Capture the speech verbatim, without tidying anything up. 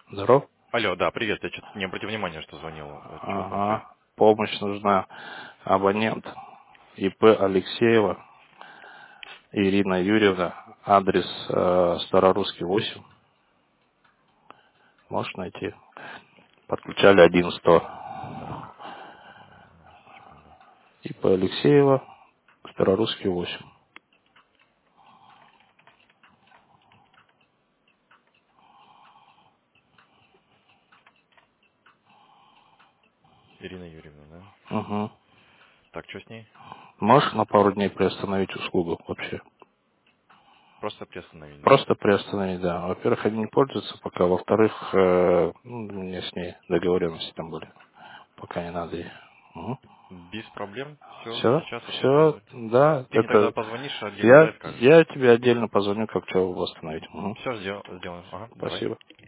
Здоров? Алло, да, привет. Я что-то не обратил внимания, что звонил. Чего нужно? Ага. Помощь нужна. Абонент И П Алексеева Ирина Юрьевна. Адрес э, Старорусский восемь. Можешь найти? Подключали один сто. Так, секунду. И П Алексеева Старорусский восемь. Ирина Юрьевна, да? Угу. Так, что с ней? Можешь на пару дней приостановить услугу вообще? Просто приостановить, да? Просто приостановить, да. Во-первых, они не пользуются пока. Во-вторых, э, ну, у меня с ней договоренности там были. Пока не надо ей. Без проблем. Все, Все, сейчас все, это... да, Ты мне тогда это позвонишь, отдельно, да, я, и скажешь? я тебе отдельно позвоню, как что восстановить. Мгм. Все, сделаем. Ага, давай. Спасибо.